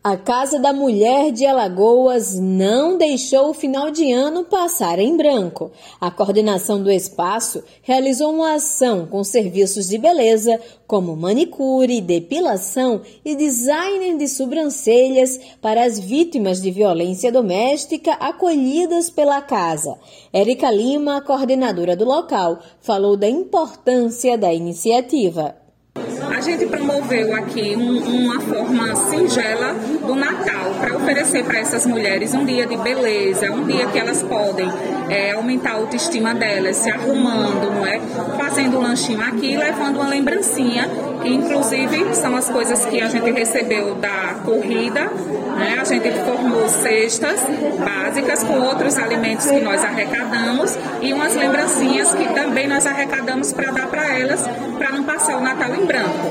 A Casa da Mulher de Alagoas não deixou o final de ano passar em branco. A coordenação do espaço realizou uma ação com serviços de beleza, como manicure, depilação e design de sobrancelhas para as vítimas de violência doméstica acolhidas pela casa. Érica Lima, coordenadora do local, falou da importância da iniciativa. A gente promoveu aqui uma forma singela do Natal para oferecer para essas mulheres um dia de beleza, um dia que elas podem aumentar a autoestima delas, se arrumando, não é? Fazendo um lanchinho aqui e levando uma lembrancinha, que inclusive são as coisas que a gente recebeu da corrida, né? A gente formou cestas básicas com outros alimentos que nós arrecadamos e umas lembrancinhas que também nós arrecadamos para dar para elas, para não passar o Natal em branco.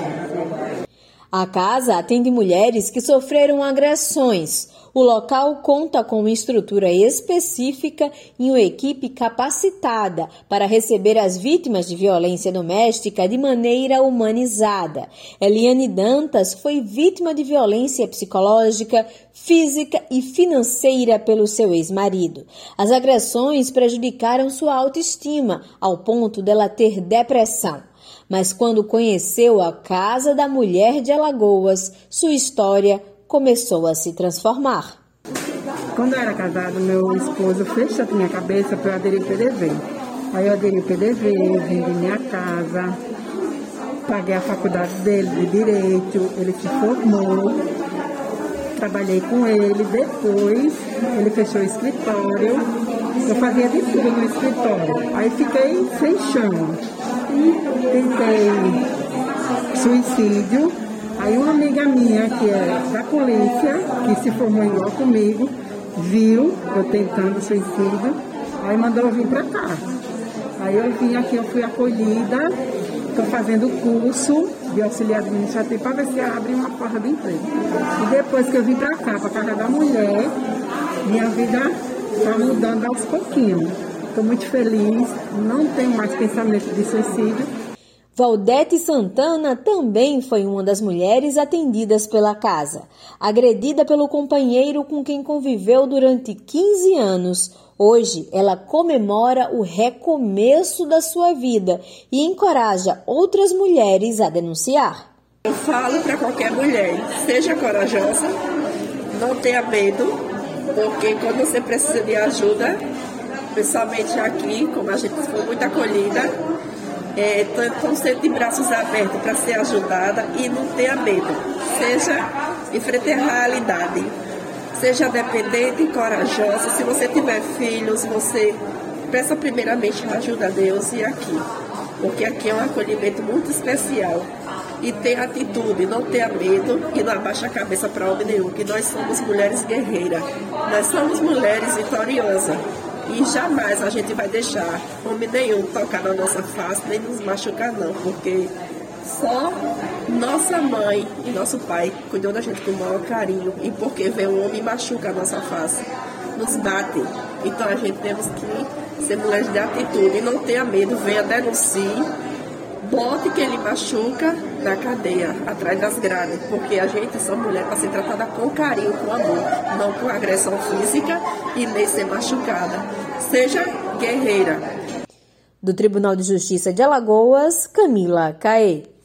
A casa atende mulheres que sofreram agressões. O local conta com uma estrutura específica e uma equipe capacitada para receber as vítimas de violência doméstica de maneira humanizada. Eliane Dantas foi vítima de violência psicológica, física e financeira pelo seu ex-marido. As agressões prejudicaram sua autoestima, ao ponto dela ter depressão. Mas quando conheceu a Casa da Mulher de Alagoas, sua história começou a se transformar. Quando eu era casada, meu esposo fechou a minha cabeça para eu aderir ao PDV. Aí eu aderi ao PDV, vendi minha casa, paguei a faculdade dele de Direito, ele se formou, trabalhei com ele, depois ele fechou o escritório, eu fazia de tudo no escritório. Aí fiquei sem chão. Tentei suicídio, aí uma amiga minha que é da polícia, que se formou igual comigo, viu eu tentando suicídio, aí mandou eu vir para cá. Aí eu vim aqui, eu fui acolhida, estou fazendo curso de auxiliar administrativo para ver se abre uma porta de emprego. E depois que eu vim para cá, para a Casa da Mulher, minha vida está mudando aos pouquinhos. Estou muito feliz, não tenho mais pensamento de suicídio. Valdete Santana também foi uma das mulheres atendidas pela casa. Agredida pelo companheiro com quem conviveu durante 15 anos, hoje ela comemora o recomeço da sua vida e encoraja outras mulheres a denunciar. Eu falo para qualquer mulher, seja corajosa, não tenha medo, porque quando você precisa de ajuda, principalmente aqui, como a gente foi muito acolhida, estão sempre de braços abertos para ser ajudada e não tenha medo. Seja enfrente a realidade, seja dependente e corajosa. Se você tiver filhos, você peça primeiramente ajuda a Deus e aqui, porque aqui é um acolhimento muito especial. E tenha atitude, não tenha medo e não abaixe a cabeça para homem nenhum, que nós somos mulheres guerreiras, nós somos mulheres vitoriosas. E jamais a gente vai deixar homem nenhum tocar na nossa face, nem nos machucar não, porque só nossa mãe e nosso pai cuidou da gente com o maior carinho, e porque vem um homem e machuca a nossa face, nos bate. Então a gente temos que ser mulheres de atitude, e não tenha medo, venha, denuncie, bote quem lhe machuca na cadeia, atrás das grades, porque a gente só mulher para ser tratada com carinho, com amor, não com agressão física e nem ser machucada. Seja guerreira. Do Tribunal de Justiça de Alagoas, Camila Caê.